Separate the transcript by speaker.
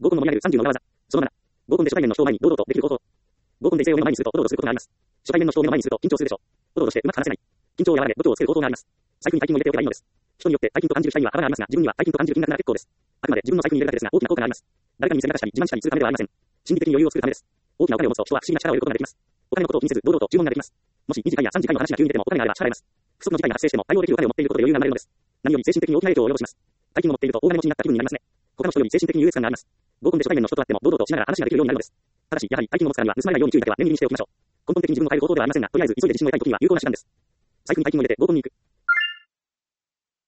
Speaker 1: 合コンの盛り上げる30の裏技。その7。合コンで初対面の人を前に堂々とできる方法。合コンで異性を目の前にするとおどおどすることがあります。初対面の人を目の前にすると緊張するでしょう。おどおどしてうまく話せない。緊張を和らげ、度胸をつける方法があります。財布に大金を入れておけばいいのです。人によって大金と感じる機会には幅がありますが、自分には大金と感じる金額なら結構です。あくまで自分の財布に入れるだけですが、大きな効果があります。誰かに見せびらかしたり、自慢したりするためではありません。心理的に余裕を作るためです。大きなお金を持つと人は不思議な力を得ることができます。お金のことを気にせず、堂々と注文ができます。もし2次会や3次会の話が急に出てもお金があれば支払えます。不測の事態が発生しても対応できるお金を持っていることで余裕が生まれるのです。何より精神的に大きな影響を及ぼします。大金を持っていると大金持ちになった気分になりますね。他の人より精神的に優越感があります。合コンで初対面の人と会っても堂々としながら話ができるようになるのです。ただし、やはり大金を持つからには盗まれないように注意だけは念入りにしておきましょう。根本的に自分を変える方法ではありませんが、とりあえず急いで自信を得たいときには有効な手段です。財布に大金を入れて合コンに行く。